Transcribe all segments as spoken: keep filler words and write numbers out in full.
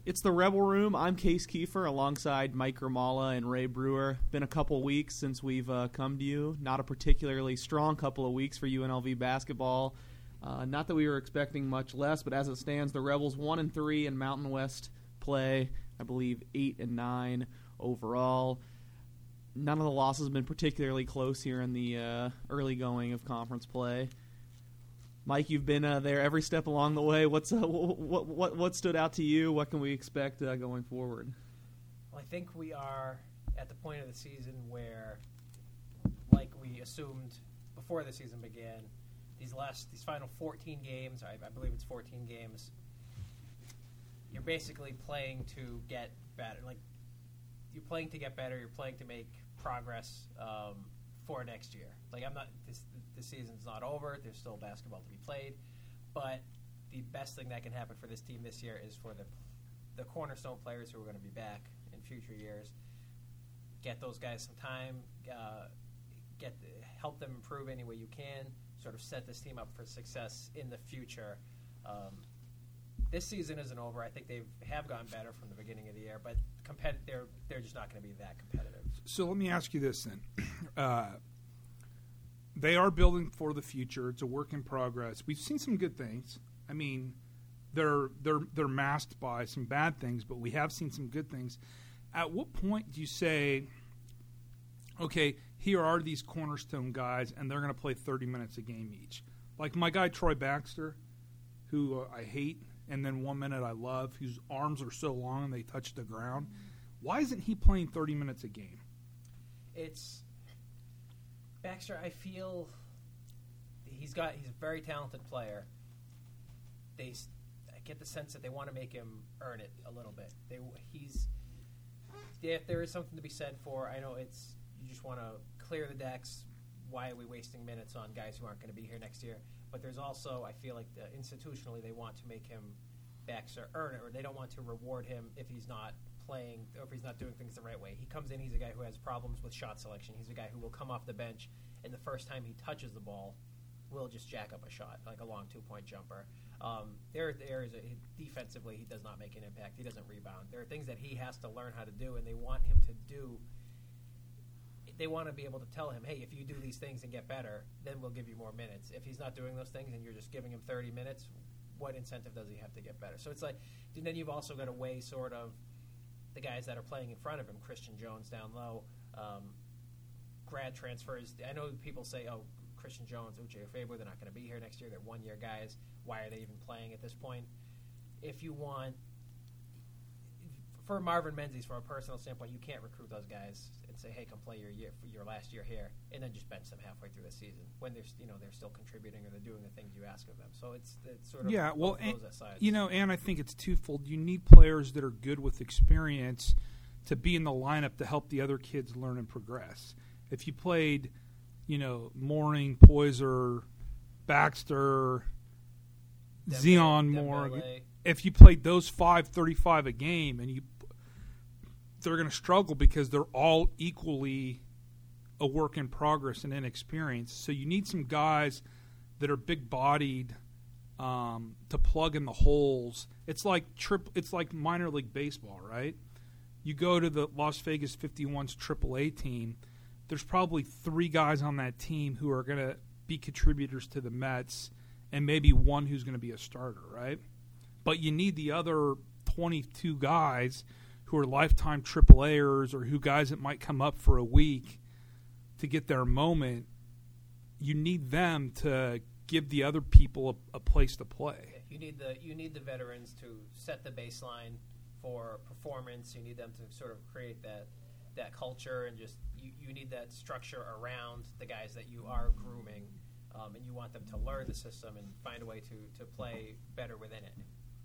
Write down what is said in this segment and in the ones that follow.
It's the Rebel Room. I'm Case Kiefer alongside Mike Grimala and Ray Brewer. Been a couple weeks since we've uh, come to you. Not a particularly strong couple of weeks for U N L V basketball. Uh, not that we were expecting much less, but as it stands, the Rebels one and three in Mountain West play. I believe eight and nine overall. None of the losses have been particularly close here in the uh, early going of conference play. Mike, you've been uh, there every step along the way. What's uh, what what what stood out to you? What can we expect uh, going forward? Well, I think we are at the point of the season where, like we assumed before the season began, these last these final fourteen games, I, I believe it's fourteen games. You're basically playing to get better. Like you're playing to get better. You're playing to make progress um, for next year. Like I'm not this. The season's not over. There's still basketball to be played. But the best thing that can happen for this team this year is for the the cornerstone players who are going to be back in future years. Get those guys some time. Uh, get the, help them improve any way you can. Sort of set this team up for success in the future. Um, this season isn't over. I think they have gotten better from the beginning of the year, but compet- they're they're just not going to be that competitive. So let me ask you this then. Uh, They are building for the future. It's a work in progress. We've seen some good things. I mean, they're they're they're masked by some bad things, but we have seen some good things. At what point do you say, okay, here are these cornerstone guys, and they're going to play thirty minutes a game each? Like my guy Troy Baxter, who uh, I hate, and then one minute I love, whose arms are so long and they touch the ground. Why isn't he playing thirty minutes a game? It's Baxter, I feel he's got he's a very talented player. They, I get the sense that they want to make him earn it a little bit. They he's if there is something to be said for, I know it's you just want to clear the decks. Why are we wasting minutes on guys who aren't going to be here next year? But there's also I feel like the, institutionally they want to make him Baxter earn it, or they don't want to reward him if he's not playing or if he's not doing things the right way. He comes in, he's a guy who has problems with shot selection. He's a guy who will come off the bench, and the first time he touches the ball, will just jack up a shot, like a long two-point jumper. Um, there, there is a, defensively, he does not make an impact. He doesn't rebound. There are things that he has to learn how to do, and they want him to do. They want to be able to tell him, hey, if you do these things and get better, then we'll give you more minutes. If he's not doing those things and you're just giving him thirty minutes, what incentive does he have to get better? So it's like, then you've also got to weigh sort of the guys that are playing in front of him, Christian Jones down low, um, grad transfers. I know people say, oh, Christian Jones, Uche Faber, they're not going to be here next year. They're one-year guys. Why are they even playing at this point? If you want, for Marvin Menzies, from a personal standpoint, you can't recruit those guys and say, hey, come play your year, your last year here, and then just bench them halfway through the season when they're, you know, they're still contributing or they're doing the things you ask of them. So it's, it's sort of yeah, well, and, those sides. You know, and I think it's twofold. You need players that are good with experience to be in the lineup to help the other kids learn and progress. If you played, you know, Mooring, Poyser, Baxter, Dembele, Zion, Moore, Dembele. If you played those five, thirty-five a game, and you, they're going to struggle because they're all equally a work in progress and inexperienced. So you need some guys that are big-bodied um, to plug in the holes. It's like trip. It's like minor league baseball, right? You go to the Las Vegas fifty-one's triple A team. There's probably three guys on that team who are going to be contributors to the Mets, and maybe one who's going to be a starter, right? But you need the other twenty-two guys who are lifetime triple A'ers or who guys that might come up for a week to get their moment. You need them to give the other people a, a place to play. You need the you need the veterans to set the baseline for performance. You need them to sort of create that that culture, and just you, you need that structure around the guys that you are grooming, um, and you want them to learn the system and find a way to, to play better within it.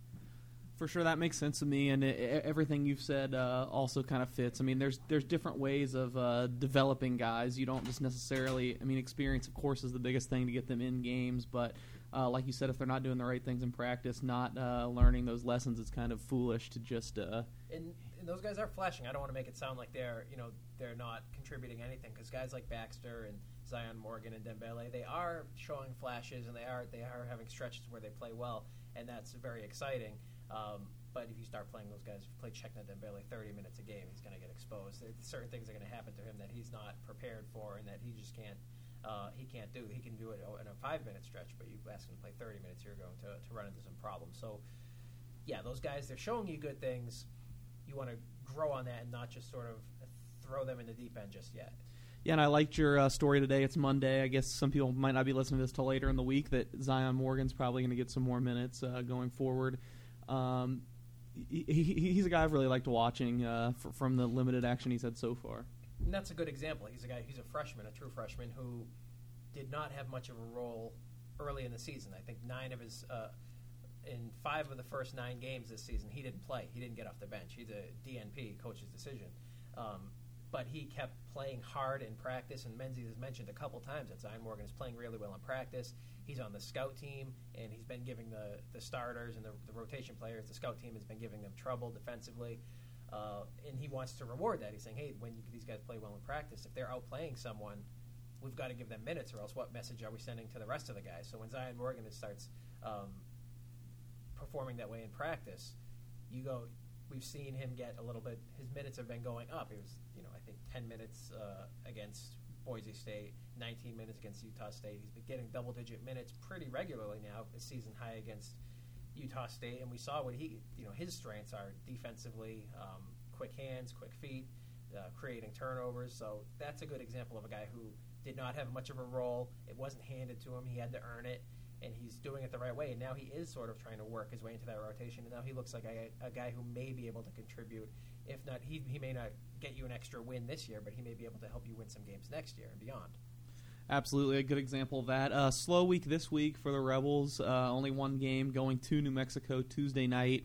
For sure, that makes sense to me, and it, everything you've said uh, also kind of fits. I mean, there's there's different ways of uh, developing guys. You don't just necessarily, I mean, experience, of course, is the biggest thing to get them in games, but uh, like you said, if they're not doing the right things in practice, not uh, learning those lessons, it's kind of foolish to just... Uh, and, and those guys are flashing. I don't want to make it sound like they're, you know, they're not contributing anything, because guys like Baxter and Zion Morgan and Dembele, they are showing flashes, and they are they are having stretches where they play well, and that's very exciting. Um, but if you start playing those guys, play Czechna Dembele thirty minutes a game, he's going to get exposed. There's certain things are going to happen to him that he's not prepared for and that he just can't uh, he can't do. He can do it in a five-minute stretch, but you ask him to play thirty minutes, you're going to, to run into some problems. So, yeah, those guys, they're showing you good things. You want to grow on that and not just sort of throw them in the deep end just yet. Yeah, and I liked your uh, story today. It's Monday. I guess some people might not be listening to this till later in the week, that Zion Morgan's probably going to get some more minutes uh, going forward. Um, he, he, he's a guy I've really liked watching uh, f- from the limited action he's had so far. And that's a good example. He's a guy. He's a freshman, a true freshman, who did not have much of a role early in the season. I think nine of his, uh, in five of the first nine games this season, he didn't play. He didn't get off the bench. He's a D N P, coach's decision. Um, but he kept playing hard in practice, and Menzies has mentioned a couple times that Zion Morgan is playing really well in practice. He's on the scout team, and he's been giving the, the starters and the, the rotation players, the scout team has been giving them trouble defensively, uh, and he wants to reward that. He's saying, hey, when you, these guys play well in practice, if they're outplaying someone, we've got to give them minutes, or else what message are we sending to the rest of the guys? So when Zion Morgan starts um, performing that way in practice, you go, we've seen him get a little bit, his minutes have been going up. It was, you know, I think ten minutes uh, against Boise State, nineteen minutes against Utah State. He's been getting double-digit minutes pretty regularly now, a season high against Utah State. And we saw what he, you know, his strengths are defensively, um, quick hands, quick feet, uh, creating turnovers. So that's a good example of a guy who did not have much of a role. It wasn't handed to him. He had to earn it. And he's doing it the right way. And now he is sort of trying to work his way into that rotation. And now he looks like a, a guy who may be able to contribute. If not, he he may not get you an extra win this year, but he may be able to help you win some games next year and beyond. Absolutely, a good example of that. Uh, slow week this week for the Rebels. Uh, only one game, going to New Mexico Tuesday night.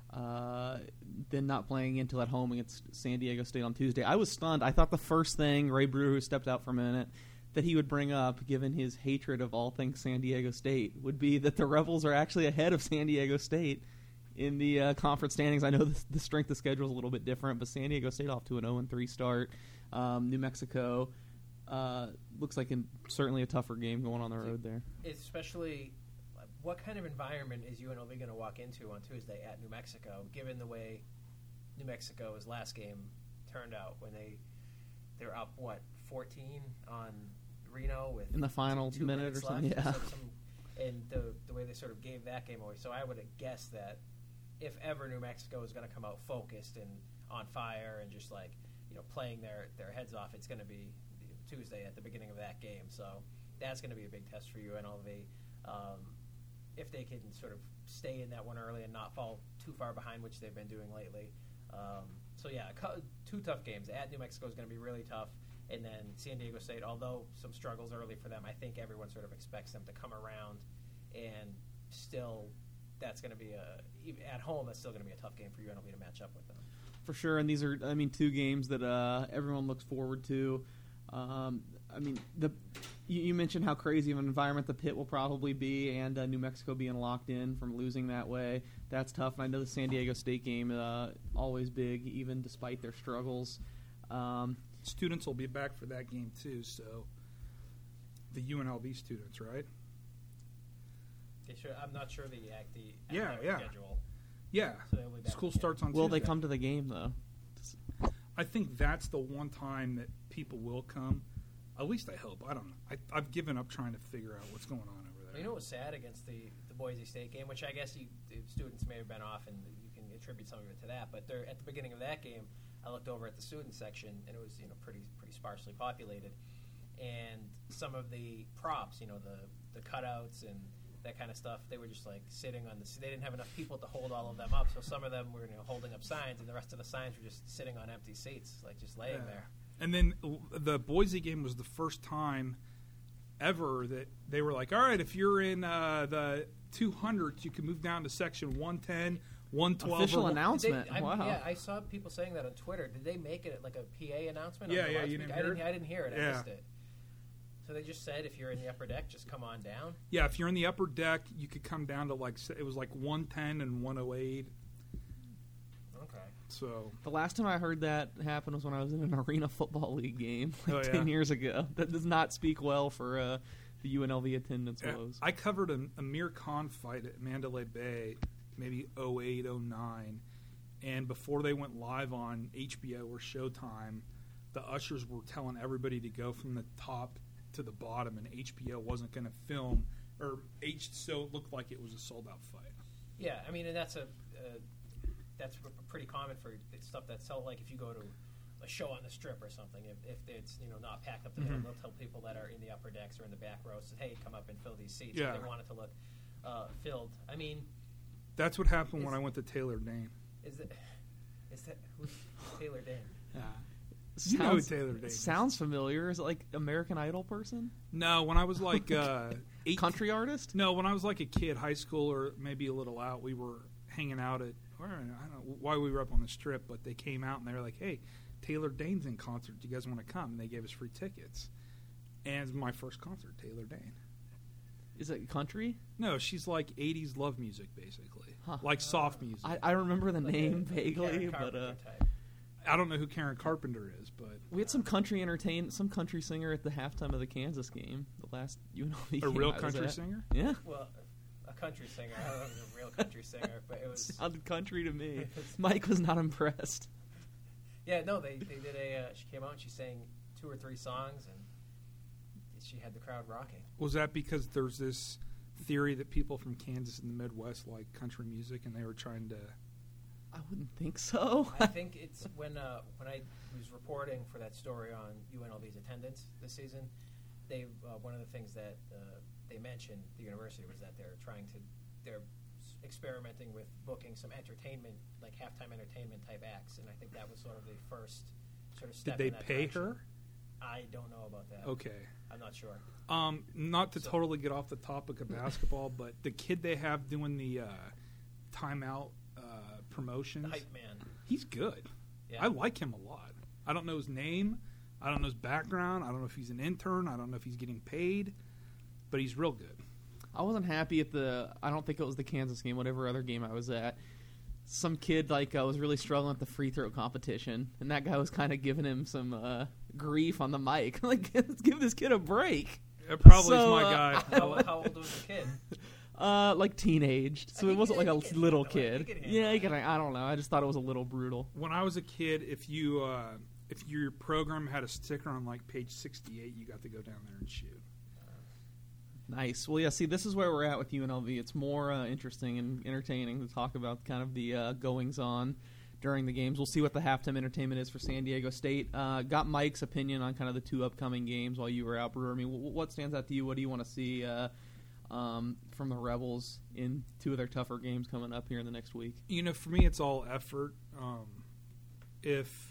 Uh, then not playing until at home against San Diego State on Tuesday. I was stunned. I thought the first thing, Ray Brewer, who stepped out for a minute, that he would bring up, given his hatred of all things San Diego State, would be that the Rebels are actually ahead of San Diego State in the uh, conference standings. I know the, the strength of schedule is a little bit different, but San Diego State off to an oh and three start. Um, New Mexico uh, looks like an, certainly a tougher game going on the road there. Especially, what kind of environment is U N L V going to walk into on Tuesday at New Mexico, given the way New Mexico's last game turned out when they they're up, what, fourteen on Reno with in the final two, two minute or something, left, yeah. Some, some, and the the way they sort of gave that game away. So I would guess that if ever New Mexico is going to come out focused and on fire and just like, you know, playing their, their heads off, it's going to be Tuesday at the beginning of that game. So that's going to be a big test for U N L V. Um, if they can sort of stay in that one early and not fall too far behind, which they've been doing lately. Um, so yeah, two tough games. At New Mexico is going to be really tough. And then San Diego State, although some struggles early for them, I think everyone sort of expects them to come around, and still that's going to be a – at home, that's still going to be a tough game for U N L V to match up with them. For sure, and these are, I mean, two games that uh, everyone looks forward to. Um, I mean, the you, you mentioned how crazy of an environment the pit will probably be, and uh, New Mexico being locked in from losing that way. That's tough, and I know the San Diego State game uh, always big, even despite their struggles. Um Students will be back for that game too, so the U N L V students, right? They should, I'm not sure the act the yeah, yeah. schedule. Yeah, so they'll be back school again. starts on Will Tuesday. they come to the game, though? I think that's the one time that people will come. At least I hope. I don't know. I, I've given up trying to figure out what's going on over there. You know what was sad against the, the Boise State game, which I guess you, the students may have been off, and you can attribute some of it to that, but they're, at the beginning of that game, I looked over at the student section, and it was, you know, pretty pretty sparsely populated. And some of the props, you know, the, the cutouts and that kind of stuff, they were just like sitting on the. They didn't have enough people to hold all of them up, so some of them were, you know, holding up signs, and the rest of the signs were just sitting on empty seats, like just laying Yeah. there. And then the Boise game was the first time ever that they were like, all right, if you're in uh, the two hundreds, you can move down to section one ten. one twelve Official or, announcement. They, I, wow. Yeah, I saw people saying that on Twitter. Did they make it like a P A announcement? Yeah, on the yeah, loudspeaker? you didn't I hear didn't, it? I didn't hear it. I Yeah. missed it. So they just said if you're in the upper deck, just come on down? Yeah, if you're in the upper deck, you could come down to like, it was like one ten and one oh eight. Okay. So The last time I heard that happen was when I was in an Arena Football League game like Oh, yeah. ten years ago. That does not speak well for uh, the U N L V attendance yeah, woes. I covered a Amir Khan fight at Mandalay Bay, maybe oh eight, oh nine, And before they went live on H B O or Showtime, the ushers were telling everybody to go from the top to the bottom, and H B O wasn't going to film, or H so it looked like it was a sold-out fight. Yeah, I mean, and that's a uh, that's pretty common for stuff that's sell. Like if you go to a show on the Strip or something, if, if it's you know not packed up to the Mm-hmm. they'll tell people that are in the upper decks or in the back rows, hey, come up and fill these seats. Yeah. If they want it to look uh, filled. I mean, That's what happened when Is- I went to Taylor Dane. is that is that who's Taylor Dane? Yeah. You know who Sounds, Taylor Dane is. sounds familiar. Is it like American Idol person? No, when I was like uh, eight, Country artist? No, when I was like a kid, high school or maybe a little out, we were hanging out at, or I don't know why we were up on the Strip, but they came out and they were like, hey, Taylor Dane's in concert. Do you guys want to come? And they gave us free tickets. And it's my first concert, Taylor Dane. Is it country? No, she's like eighties love music, basically. Huh. Like soft music. I, I remember the Like name a vaguely, Karen but Carpenter uh, type. I don't know who Karen Carpenter is, but we had some country entertain, some country singer at the halftime of the Kansas game, the last U N L V a game real I was country at. singer? Yeah, Well, a country singer. I don't know if it was a real country singer, but it was. sounded country to me. Mike was not impressed. Yeah, no, they they did a. Uh, she came out and she sang two or three songs, and she had the crowd rocking. Was that because there's this theory that people from Kansas and the Midwest like country music and they were trying to... I wouldn't think so. I think it's when uh, when I was reporting for that story on U N L V's attendance this season. They uh, one of the things that uh, they mentioned the university was that they're trying to they're s- experimenting with booking some entertainment like halftime entertainment type acts, and I think that was sort of the first sort of step. Did they in that pay direction. her? I don't know about that. Okay. I'm not sure. Um, not to So- totally get off the topic of basketball, but the kid they have doing the uh, timeout uh, promotions, The hype man. he's good. Yeah. I like him a lot. I don't know his name. I don't know his background. I don't know if he's an intern. I don't know if he's getting paid, but he's real good. I wasn't happy at the. I don't think it was the Kansas game. Whatever other game I was at, some kid like uh, was really struggling at the free throw competition, and that guy was kind of giving him some uh, grief on the mic. Like, let's give this kid a break. It probably So, is my uh, guy. How, how old was the kid? Uh, like teenaged, so I it think wasn't he- like he a can little handle it. He kid. can handle Yeah, he it. can. I don't know. I just thought it was a little brutal. When I was a kid, if you uh, if your program had a sticker on like page sixty-eight, you got to go down there and shoot. Nice. Well, yeah. See, this is where we're at with U N L V. It's more uh, interesting and entertaining to talk about kind of the uh, goings on during the games. We'll see what the halftime entertainment is for San Diego State. Uh, got Mike's opinion on kind of the two upcoming games while you were out, Brewer. I mean, wh- what stands out to you? What do you want to see uh, um, from the Rebels in two of their tougher games coming up here in the next week? You know, for me, it's all effort. Um, if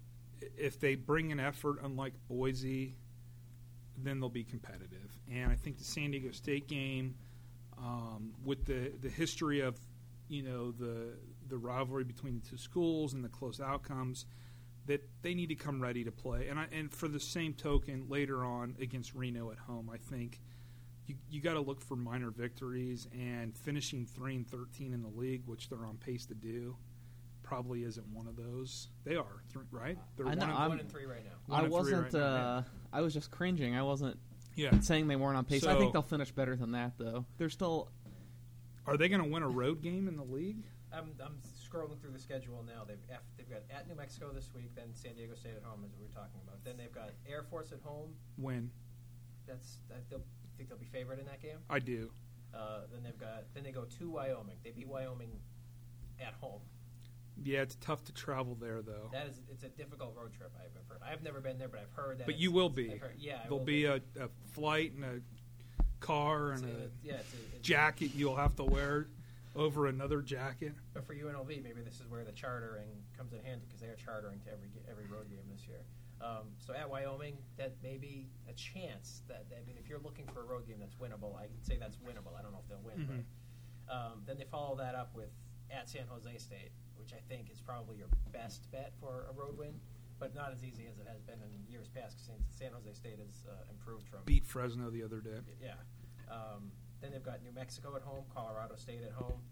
if they bring an effort, unlike Boise, then they'll be competitive. And I think the San Diego State game, um, with the, the history of, you know, the the rivalry between the two schools and the close outcomes, that they need to come ready to play. And I, and for the same token, later on against Reno at home, I think you you got to look for minor victories, and finishing three and thirteen in the league, which they're on pace to do, probably isn't one of those. They are, th- right? They're I know, one and- I'm- One and three right now. One I and three wasn't. right now, uh, I was just cringing. I wasn't yeah. saying they weren't on pace. I So- think they'll finish better than that, though. They're still. Are they going to win a road game in the league? I'm, I'm scrolling through the schedule now. They've F, they've got at New Mexico this week, then San Diego State at home, as we were talking about. Then they've got Air Force at home. Win. That's I they'll, think they'll be favored in that game. I do. Uh, then they've got then they go to Wyoming. They beat Wyoming at home. Yeah, it's tough to travel there, though. That is it's a difficult road trip. I've heard. I've never been there, but I've heard that. But it's- you will it's- be. I've heard- yeah, I There'll will be a, a flight and a car It's and a- a yeah, it's a, it's jacket you'll have to wear over another jacket. But for U N L V, maybe this is where the chartering comes in handy because they are chartering to every every road game this year. Um, so at Wyoming, that may be a chance. That I mean, if you're looking for a road game that's winnable, I can say that's winnable. I don't know if they'll win, Mhm. but um, then they follow that up with at San Jose State, which I think is probably your best bet for a road win, but not as easy as it has been in years past. Because San Jose State has uh, improved from Beat Fresno the other day. yeah. Um, then they've got New Mexico at home, Colorado State at home.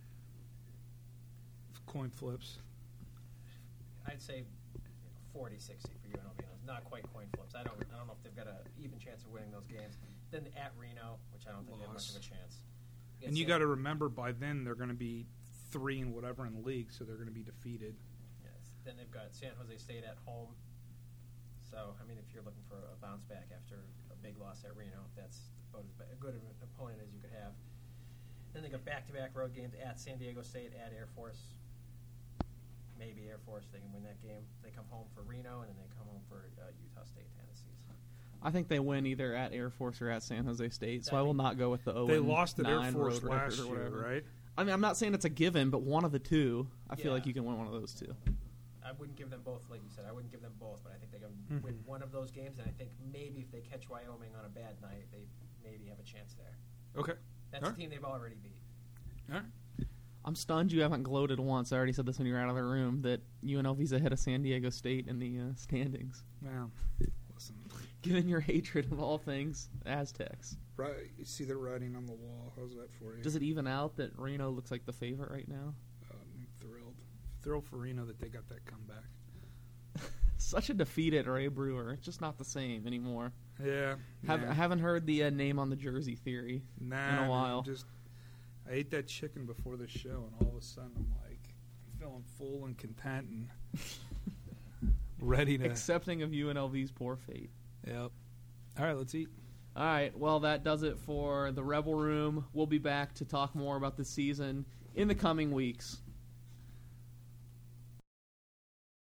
Coin flips. I'd say forty sixty for U N L V. Not quite coin flips. I don't. I don't know if they've got an even chance of winning those games. Then at Reno, which I don't think they have much Loss. of a chance. And you got to remember, by then they're going to be three and whatever in the league, so they're going to be defeated. Yes. Then they've got San Jose State at home. So, I mean, if you're looking for a bounce back after a big loss at Reno, that's about as ba- good of an opponent as you could have. Then they got back-to-back road games at San Diego State, at Air Force. Maybe Air Force, they can win that game. They come home for Reno, and then they come home for uh, Utah State, Tennessee. I think they win either at Air Force or at San Jose State, so I I will think not go with the oh They lost at Air nine Force road record last or year, whatever. right? I mean, I'm not saying it's a given, but one of the two, I feel Yeah. like you can win one of those two. I wouldn't give them both, like you said. I wouldn't give them both, but I think they can Mhm. win one of those games, and I think maybe if they catch Wyoming on a bad night, they maybe have a chance there. Okay. That's All a right. team they've already beat. All right. I'm stunned you haven't gloated once. I already said this when you were out of the room, that U N L V's ahead of San Diego State in the uh, standings. Well, listen. Given your hatred of all things Aztecs. Right, you see the writing on the wall. How's that for you? Does it even out that Reno looks like the favorite right now? Uh, I'm thrilled. Thrilled for Reno that they got that comeback. Such a defeated Ray Brewer. It's just not the same anymore. Yeah. Have, yeah. I haven't heard the uh, name on the jersey theory nah, in a man, while. Just, I ate that chicken before the show, and all of a sudden I'm like feeling full and content and ready to. Accepting of U N L V's poor fate. Yep. All right, let's eat. All right, well, that does it for the Rebel Room. We'll be back to talk more about the season in the coming weeks.